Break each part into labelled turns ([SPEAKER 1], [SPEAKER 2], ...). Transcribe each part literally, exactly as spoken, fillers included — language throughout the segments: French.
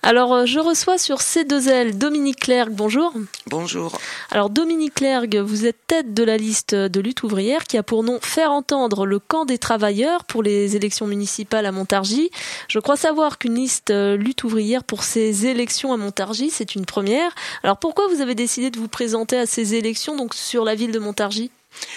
[SPEAKER 1] Alors, euh, je reçois sur C deux L Dominique Clergue. Bonjour.
[SPEAKER 2] Bonjour.
[SPEAKER 1] Alors, Dominique Clergue, vous êtes tête de la liste de Lutte ouvrière qui a pour nom Faire entendre le camp des travailleurs pour les élections municipales à Montargis. Je crois savoir qu'une liste euh, Lutte ouvrière pour ces élections à Montargis, c'est une première. Alors, pourquoi vous avez décidé de vous présenter à ces élections, donc sur la ville de Montargis ?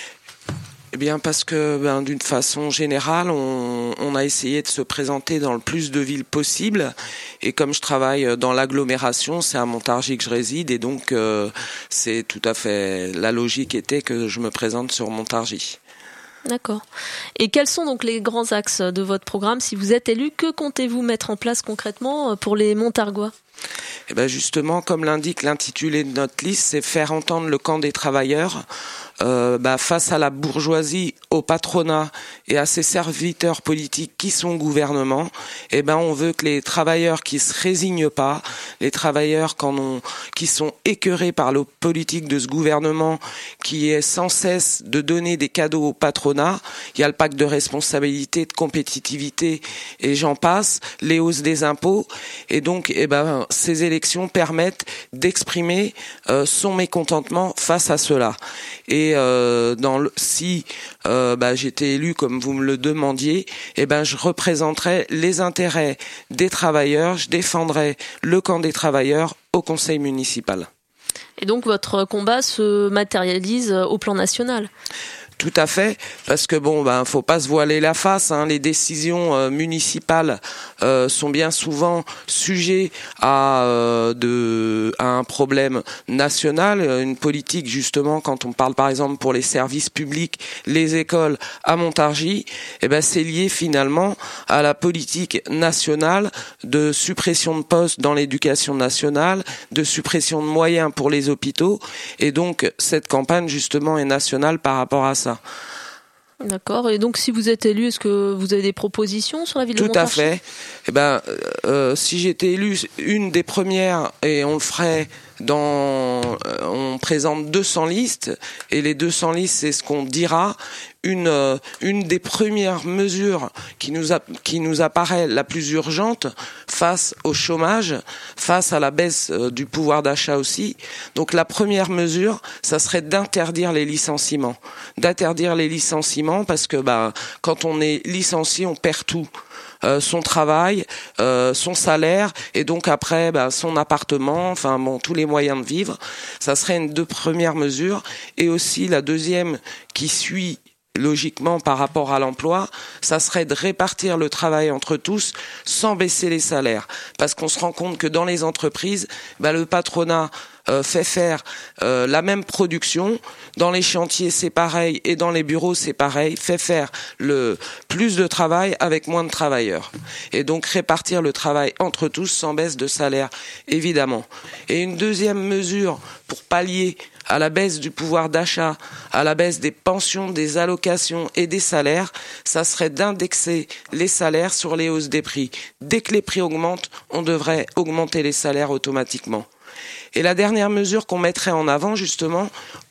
[SPEAKER 2] Eh bien parce que ben, d'une façon générale, on, on a essayé de se présenter dans le plus de villes possible. Et comme je travaille dans l'agglomération, c'est à Montargis que je réside. Et donc, euh, c'est tout à fait... La logique était que je me présente sur Montargis.
[SPEAKER 1] D'accord. Et quels sont donc les grands axes de votre programme si vous êtes élu ? Que comptez-vous mettre en place concrètement pour les Montargois ?
[SPEAKER 2] Eh ben justement, comme l'indique l'intitulé de notre liste, c'est faire entendre le camp des travailleurs euh, bah, face à la bourgeoisie, au patronat et à ses serviteurs politiques qui sont au gouvernement. Eh ben, on veut que les travailleurs qui se résignent pas, les travailleurs qui, en ont, qui sont écœurés par la politique de ce gouvernement qui est sans cesse de donner des cadeaux au patronat. Il y a le pacte de responsabilité, de compétitivité et j'en passe, les hausses des impôts. Et donc, eh ben, ces élections permettent d'exprimer euh, son mécontentement face à cela. Et euh, dans le, si euh, bah, j'étais élu comme vous me le demandiez, eh ben je représenterai les intérêts des travailleurs, je défendrai le camp des travailleurs au conseil municipal.
[SPEAKER 1] Et donc votre combat se matérialise au plan national ?
[SPEAKER 2] Tout à fait, parce que bon, ben, faut pas se voiler la face. Hein. Les décisions euh, municipales euh, sont bien souvent sujets à euh, de à un problème national, une politique justement. Quand on parle par exemple pour les services publics, les écoles à Montargis, eh ben c'est lié finalement à la politique nationale de suppression de postes dans l'éducation nationale, de suppression de moyens pour les hôpitaux, et donc cette campagne justement est nationale par rapport à ça.
[SPEAKER 1] D'accord. Et donc, si vous êtes élu, est-ce que vous avez des propositions sur la ville de Montargis ?
[SPEAKER 2] Tout à fait. Eh ben, euh, si j'étais élu, une des premières, et on le ferait dans, euh, on présente deux cents listes, et les deux cents listes, c'est ce qu'on dira. Une, euh, une des premières mesures qui nous a, qui nous apparaît la plus urgente face au chômage, face à la baisse euh, du pouvoir d'achat aussi. Donc la première mesure, ça serait d'interdire les licenciements, d'interdire les licenciements parce que bah quand on est licencié, on perd tout. Euh, son travail, euh, son salaire et donc après bah, son appartement, enfin bon tous les moyens de vivre. Ça serait une deux premières mesures. Et aussi la deuxième qui suit logiquement par rapport à l'emploi, ça serait de répartir le travail entre tous sans baisser les salaires. Parce qu'on se rend compte que dans les entreprises, bah, le patronat euh, fait faire euh, la même production. Dans les chantiers, c'est pareil. Et dans les bureaux, c'est pareil. Fait faire le plus de travail avec moins de travailleurs. Et donc répartir le travail entre tous sans baisse de salaire, évidemment. Et une deuxième mesure pour pallier à la baisse du pouvoir d'achat, à la baisse des pensions, des allocations et des salaires, ça serait d'indexer les salaires sur les hausses des prix. Dès que les prix augmentent, on devrait augmenter les salaires automatiquement. Et la dernière mesure qu'on mettrait en avant, justement,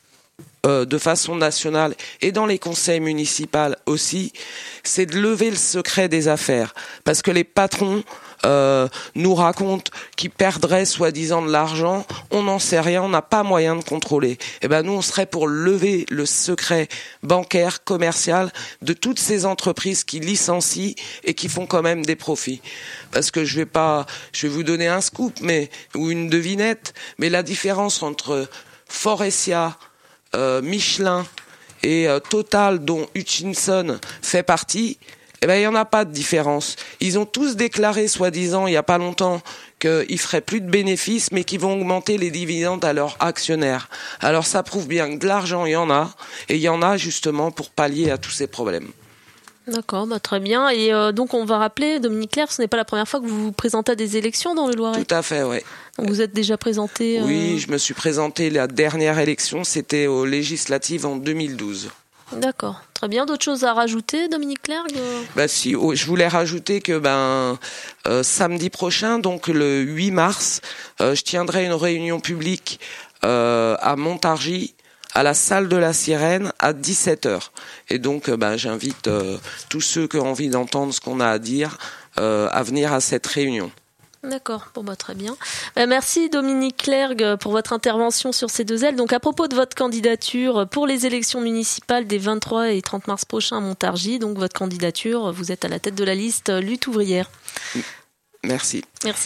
[SPEAKER 2] euh, de façon nationale et dans les conseils municipaux aussi, c'est de lever le secret des affaires. Parce que les patrons Euh, nous racontent qu'ils perdraient soi-disant de l'argent, on n'en sait rien, on n'a pas moyen de contrôler. Et ben nous on serait pour lever le secret bancaire, commercial de toutes ces entreprises qui licencient et qui font quand même des profits. Parce que je vais pas, je vais vous donner un scoop, mais ou une devinette, mais la différence entre Forestia, euh, Michelin et euh, Total, dont Hutchinson fait partie. Eh ben, il n'y en a pas de différence. Ils ont tous déclaré, soi-disant, il n'y a pas longtemps, qu'ils feraient plus de bénéfices, mais qu'ils vont augmenter les dividendes à leurs actionnaires. Alors ça prouve bien que de l'argent, il y en a, et il y en a justement pour pallier à tous ces problèmes.
[SPEAKER 1] D'accord, bah très bien. Et euh, donc on va rappeler, Dominique Clergue, ce n'est pas la première fois que vous vous présentez à des élections dans le Loiret.
[SPEAKER 2] Tout à fait, oui.
[SPEAKER 1] Donc vous êtes déjà présenté euh...
[SPEAKER 2] Oui, je me suis présenté la dernière élection, c'était aux législatives en deux mille douze.
[SPEAKER 1] D'accord, très bien. D'autres choses à rajouter, Dominique Clergue ?
[SPEAKER 2] Bah si, oh, je voulais rajouter que ben euh, samedi prochain, donc le huit mars, euh, je tiendrai une réunion publique euh, à Montargis, à la salle de la Sirène, à dix-sept heures. Et donc, euh, ben j'invite euh, tous ceux qui ont envie d'entendre ce qu'on a à dire euh, à venir à cette réunion.
[SPEAKER 1] D'accord, bon bah très bien. Euh, merci Dominique Clergue pour votre intervention sur ces deux ailes. Donc à propos de votre candidature pour les élections municipales des vingt-trois et trente mars prochains à Montargis, donc votre candidature, vous êtes à la tête de la liste Lutte ouvrière.
[SPEAKER 2] Merci.
[SPEAKER 1] Merci.